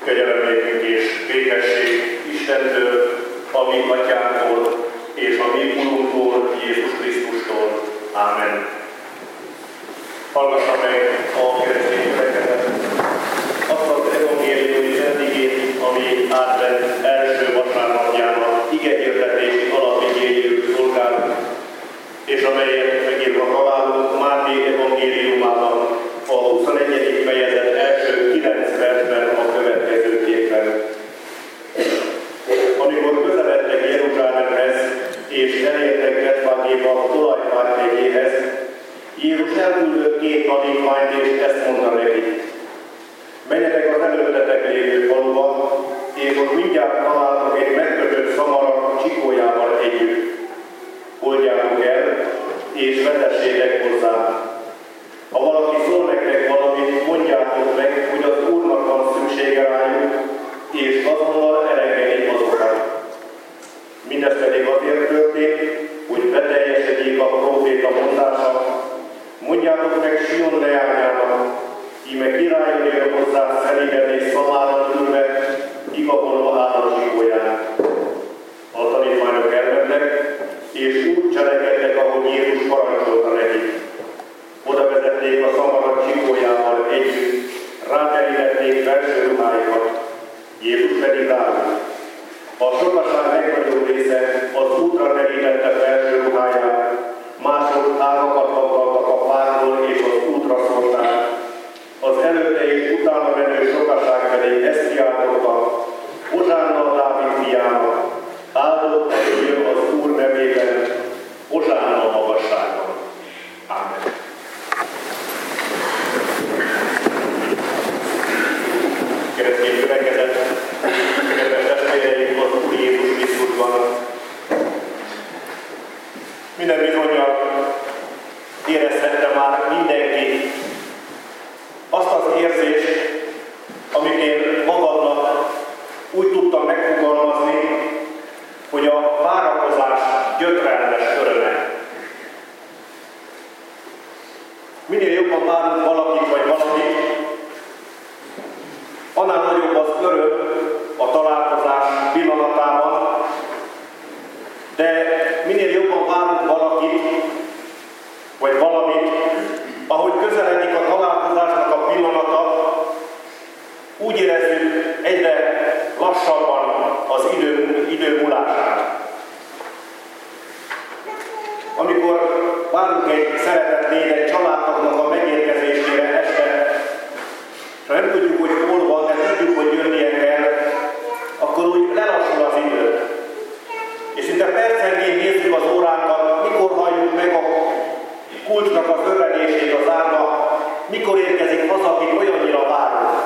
kegyelem nékünk és békesség Istentől, a mi Atyánktól és a mi Urunktól, Jézus Krisztustól. Ámen. Hallgassa meg a keresztény gyülekezet azt az evangéliumi szentigét, ami advent első vasárnapjának igehirdetési alapigéjéül szolgál, és amelyet megírva találunk Máté evangéliumában, a 21. fejezet első 9 versben a következőképpen. Amikor közeledtek Jeruzsálemhez, és elértek Betfagéba a olajfák hegyéhez, Jézus elküldött 2 tanítványt, és ezt mondta nekik: menjetek az előttetek lévő faluba, és ott mindjárt találtok egy megkötött szamarat csikójával együtt. Oldjátok el, és vezessétek hozzá. Ha valaki szól nektek valamit, mondjátok meg, hogy az Úrnak van szüksége rájuk, és azonnal elengedjék azokat. Mindez pedig azért történt, hogy beteljesedjék a próféta mondása: mondjátok meg Sion leányának, íme királyon jön hozzá szelíden és szamáron ülve, igazolva áll a csikóján. A tanítványok elmentek, és úgy cselekedtek, ahogy Jézus parancsolta nekik. Oda vezették a szamarat csikójával együtt, ráterítették felső ruháikat, Jézus pedig rájuk. A sokaság legnagyobb része az útra terítette felső ruháját, mások ágakat ragadtak a fákról és az útra szórták. Az előtte és utána menő sokaság pedig ezt kiáltotta: Hozsánna a Dávid fiának, áldott jöjjön az Úr nevében, Hozsánna a magasságban. Ámen. Keresztény gyülekezet, kedves testvéreim az Úr Jézus Krisztusban. Minden bizonnyal érezhette már mindenki azt az érzést, amit én magamnak úgy tudtam megfogalmazni, hogy a várakozás gyötrelmes öröme. Minél jobban várunk valakit vagy valamit, annál nagyobb az öröm a találkozás pillanatában, de minél jobban várunk valakit vagy valamit, ahogy közeledik a találkozásnak a pillanata, úgy érezzük egyre lassabban az idő múlását. Amikor várunk egy szeretett lény, egy családtagnak a megérkezésére este, és nem tudjuk, hogy hol van, de tudjuk, hogy jönnie kell, akkor úgy lelassul az idő. És szinte percenként nézzük az óránkat, mikor halljuk meg a kulcsnak az örvenését az árba, mikor érkezik az, akit olyannyira várunk.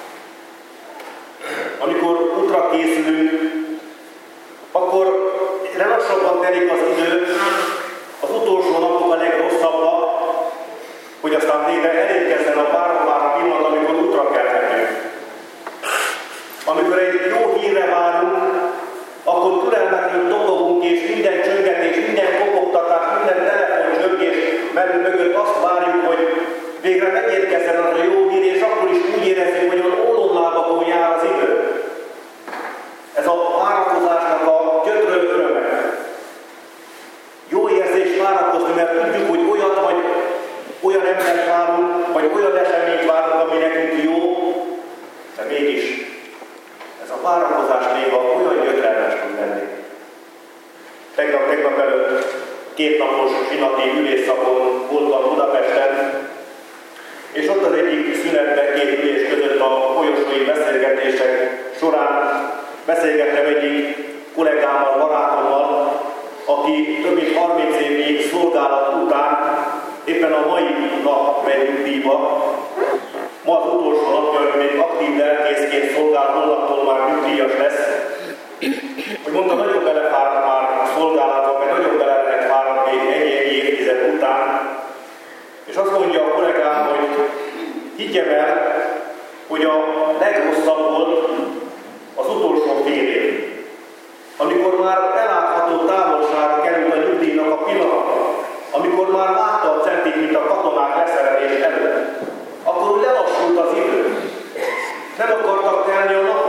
Amikor útra készülünk, akkor lassabban telik az idő, az utolsó napok a legrosszabbak, hogy aztán végre elérkezzen a várakozás pillanat, amikor útra kelhetünk. Amikor egy jó hírre várunk, akkor türelmetlenül dobogunk, és minden csöngetés, minden kopogtatás, minden telefoncsörgés mögött azt várjuk, hogy végre megérkezzen az a jó hír, és akkor is úgy érezzük, hogy olyan ólomlábakon jár az idő. Ez a várakozásnak a gyötrő öröme. Jó érzés várakozni, mert tudjuk, hogy olyat vagy olyan embert várunk, vagy olyan eseményt várunk, ami nekünk jó, de mégis ez a várakozás néha olyan gyötrelmes tud lenni. Tegnap előtt 2 napos zsinati ülésszakon voltam Budapesten, és ott az egyik szünetben 2 ülés között a folyosói beszélgetések során beszélgettem egyik kollégámmal, barátommal, aki több mint 30 évnyi szolgálat után éppen a mai nap megy nyugdíjba. Ma az utolsó napja, hogy még aktív lelkészként szolgál, holnaptól már nyugdíjas lesz. Hogy mondta, nagyon belefáradt már a szolgálatba, mert nagyon bele lehet fáradni ennyi évtized után. És azt mondja a kollégám, hogy higgyem el, hogy a legrosszabb volt az utolsó fél év, amikor már belátható távolságra került a nyugdíjnak a pillanata, amikor már látta a centit, mint a katonák leszerelés előtt, akkor úgy lelassult az idő. Nem akartak telni a napok.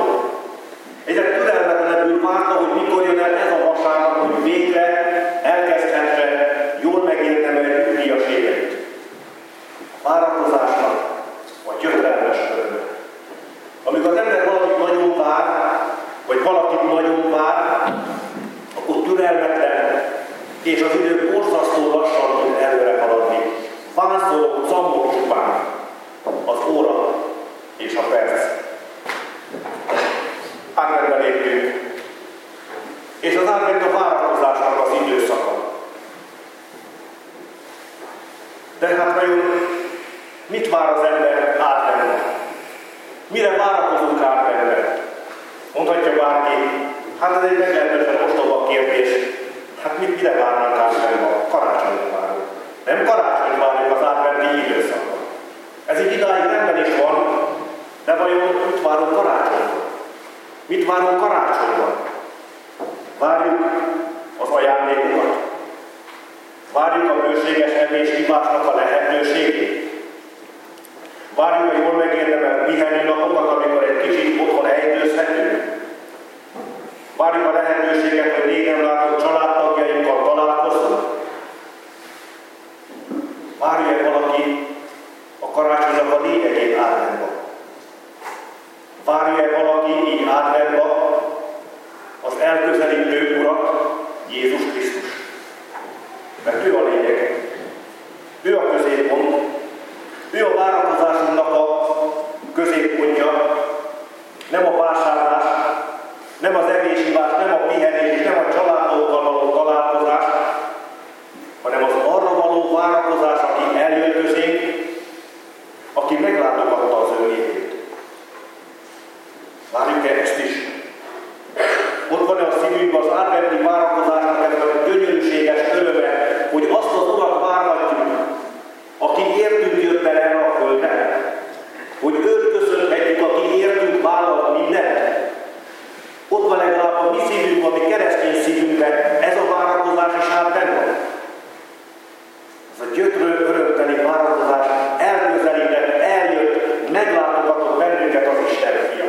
Amikor az ember valakit nagyon vár, vagy valakit nagyon vár, akkor türelmetlen, és az idő borzasztó lassan tud előre haladni. Vánszorok, cammok csupán az óra és a perc. Adventbe lépünk, és az advent a várakozásnak az időszaka. De hát vajon mit vár az ember adventben? Mire várakozunk adventben? Mondhatja bárki, hát ez egy meglehetősen ostoba kérdés. Hát mire várnánk adventben? Karácsonyra várunk. Nem karácsonyra várjuk az adventi időszakban. Ez így idáig rendben is van, de vajon mit várunk karácsonyban? Mit várunk karácsonyban? Várjuk az ajándékokat. Várjuk a bőséges evés-ivásnak a lehetőségét. Várjuk a jól megérdemelt pihenőnapokat, amikor egy kicsit otthon ejtőzhetünk. Várjuk a lehetőséget, hogy régen látott családtagjainkkal találkozunk. Várja valaki a karácsonynak a lényegét adventba? Várja valaki így adventba az elközelítő Urat, Jézus Krisztus? Mert ő a lényeg. Ő a középpont. Ő a várakozásunknak a középpontja. Nem a vásárlás, nem az evés-ivás, nem a pihenés, nem a családokkal való találkozás, hanem az arra való várakozás, aki eljött közénk, aki meglátogatta az ő népét. Várjuk-e ezt is? Ott van a szívünkben az adventi várakozásnak ez a gyönyörűséges öröme, hogy azt az Urat várhatjuk, aki értünk jött el erre a földre, hogy őt köszönhetjük, aki értünk vállalt mindent. Ott van legalább a mi szívünkben, a mi keresztény szívünkben, ez a várakozás is hát benne. Ez a gyötrő, örömteli várakozás elközelített, eljött, meglátogatott bennünket az Isten fia.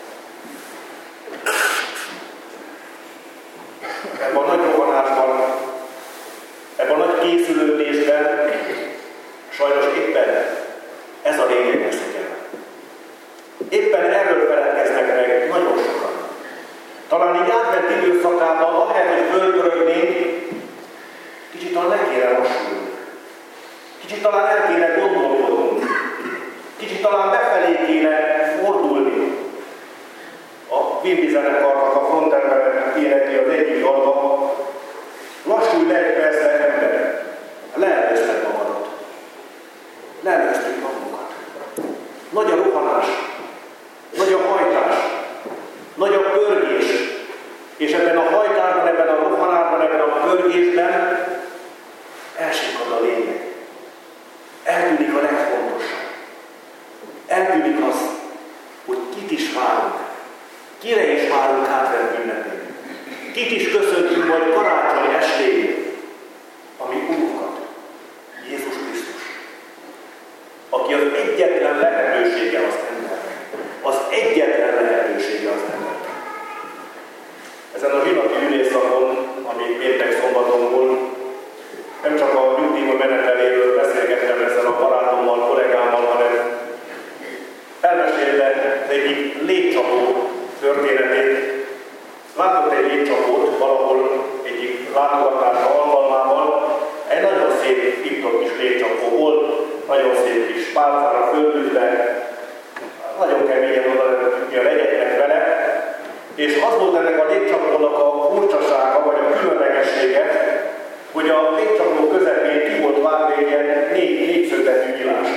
Ebben a nagy rohanásban, ebben a nagy készülődésben sajnos éppen ez a lényeg veszik el. Éppen erről feledkeznek meg nagyon sokan. Talán így advent időszakában, ahelyett, hogy fölpörögnénk, kicsit talán le kéne lassulnunk. Kicsit talán el kéne gondolkodnunk. Kicsit talán befelé kéne fordulni. A Wimby zenekarnak a frontember énekli az egyik dalba. Lassulj le egy percre, ember. Leelőzted magadat. Leelőztük magunkat. Nagy a rohanás. Nagy a hajtás. Nagy a pörgés. És ebben a hajtásban, ebben a rohanásban, ebben a pörgésben elsikad a lényeg. Eltűnik a legfontosabb. Eltűnik az, hogy kit is várunk. Kire is várunk advent ünnepén. Kit is köszöntünk majd karácsony estén, ami Urunkat, Jézus Krisztus, aki az egyetlen lehetősége az embernek. Az egyetlen lehetősége az embernek. Ezen a zsinati ülésszakon, ami péntek szombaton volt, nem csak a nyugdíjba meneteléről beszélgettem ezzel a barátommal, kollégámmal, hanem elmesélte az egyik légcsapó történetét. Látott egy légcsapót valahol egyik látogatása alkalmával, egy nagyon szép tip-top kis légcsapó volt, nagyon szép kis pálcára föltűzve, nagyon keményen oda lehetett ütni a legyeknek vele, és az volt ennek a légcsapónak a furcsasága, vagy a különlegessége, hogy a légcsapó közepén ki volt vágva egy ilyen négyszögletű nyílás.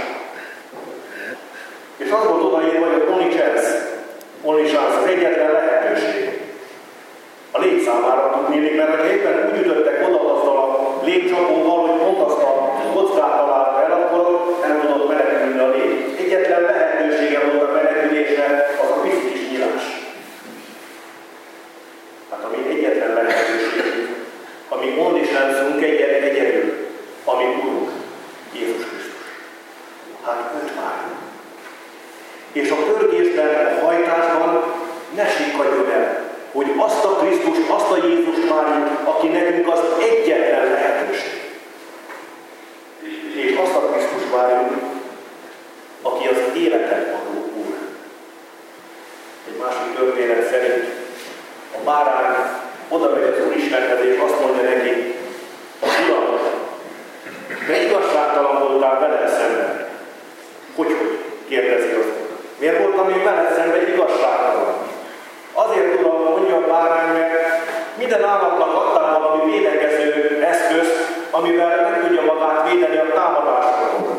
És az volt odaírva, hogy a only chance, az egyetlen lehetőség. A légy számára tudnélik, mert éppen úgy ütöttek oda azzal a légcsapóval, hogy pont azt a kockát találta el, akkor el tudott menekülni a légy. Egyetlen lehetősége volt a menekülésre, az a pici kis nyílás. Hát ami egyetlen lehetőségünk, ami only chance-unk egyedül, ami Urunk, Jézus Krisztus. Hát őt várjuk. És a pörgésben, a hajtásban ne sikkadjon el, hogy azt a Krisztust, azt a Jézust várjuk, aki nekünk az egyetlen lehetőség. És azt a Krisztust várjuk, aki az életet adó Úr. Istenhez, és azt mondja neki, Uram, de igazságtalan voltál veled szemben. Hogy? Kérdezi azt. Miért voltam én veled szemben igazságtalan? Azért, Uram, mondja a bárány, mert minden állatnak adtál valami védekező eszközt, amivel meg tudja magát védeni a támadásokon.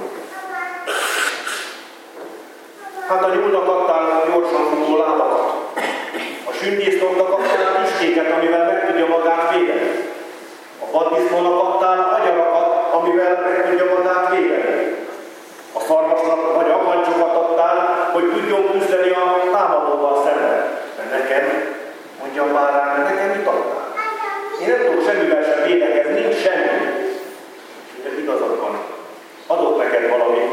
Hát a nyúlnak adtál gyorsan futó lábakat. A sündésztónak adtál tüskéket, amivel meg tudja magát védeni. A vaddisznónak adtál agyarakat, amivel meg tudja magát védeni. A szarvasnak vagy agancsokat adtál, hogy tudjon küzdeni a támadóval szemben. De nekem, mondja a bárány, nekem mit adtál? Én nem tudok semmivel sem védekezni, nincs semmi. De igazad van. Adok neked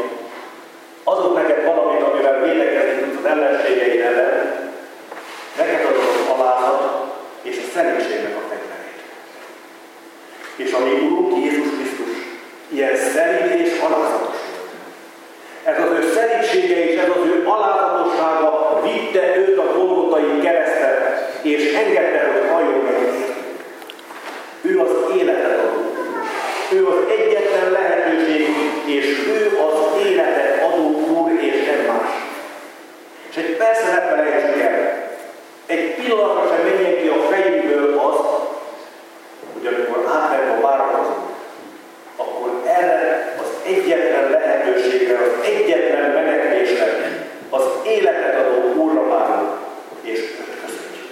valamit, amivel védekezni tudsz az ellenségeid ellen. Neked adom az alázat és a szerénységnek a fegyverét. És a mi Urunk Jézus Krisztus ilyen szerény és alázatos volt. Ez az ő szerénysége és ez az ő alázatossága vitte őt a Golgotai keresztre, és engedte, hogy halljon meg. Ő az életet adó. Ő az egyetlen lehetőség, és ő az életet adó Úr, és nem más. És egy persze ne felejtsük el, egy pillanatra sem menjen ki a fejünkből az, hogy amikor átmenve várakozunk, akkor erre az egyetlen lehetőségre, az egyetlen menekvésre, az életet adó Úrra várunk, és őt köszönjük.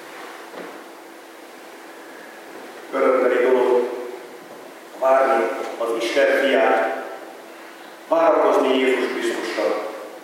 Örömteli dolog várni az Isten fiát, várakozni Jézus Krisztusra.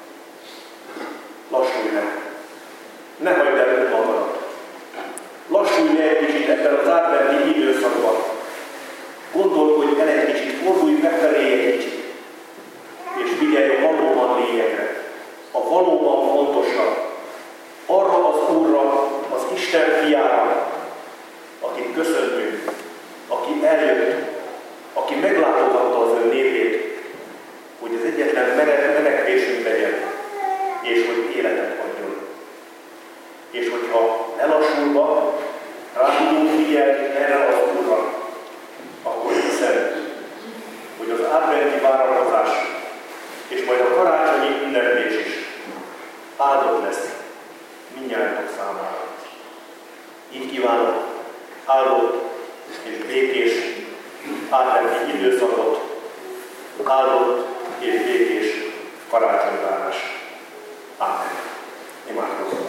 Lassulj meg! Ne hagyd el önmagadat! Lassulj le egy kicsit ebben az átmeneti időszakban. Gondolkodj el egy kicsit, fordulj befelé egy kicsit, és figyelj a valóban lényegre, a valóban fontosra, arra az Úrra, az Isten fiára, akit köszöntünk, aki eljött, aki meglátogatta az ön népét, hogy az egyetlen menekvésünk legyen, és hogy életet adjon. És hogyha lelassulva rá tudunk figyelni erre az Úrra, akkor hiszem, hogy az adventi várakozás és majd a karácsonyi ünneplés is áldott lesz mindnyájatok számára. Így kívánok áldott és békés adventi időszakot, áldott és békés karácsonyvárás. Ámen. Imádkozzunk.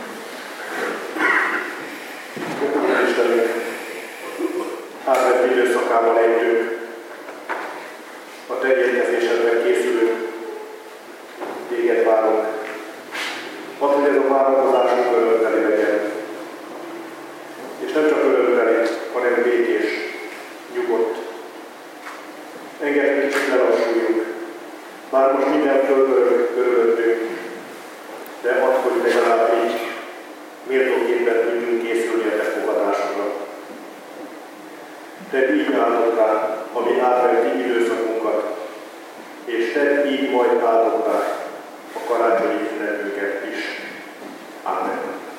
Istenünk, adventi időszakában ejtünk, a te érkezésedben készülünk, téged várunk. Hadd, hogy ez a várakozásunk örömteli legyen. És nem csak örömteli, hanem békés, nyugodt. Engedd, hogy kicsit lelassuljunk. Bár most minden körülöttünk, de add, hogy legalább így méltóképpen tudjunk készülni a te fogadásodra. Tedd így áldottál a mi adventi időszakunkat, és tedd így majd áldottál a karácsonyi ünnepünket is. Ámen.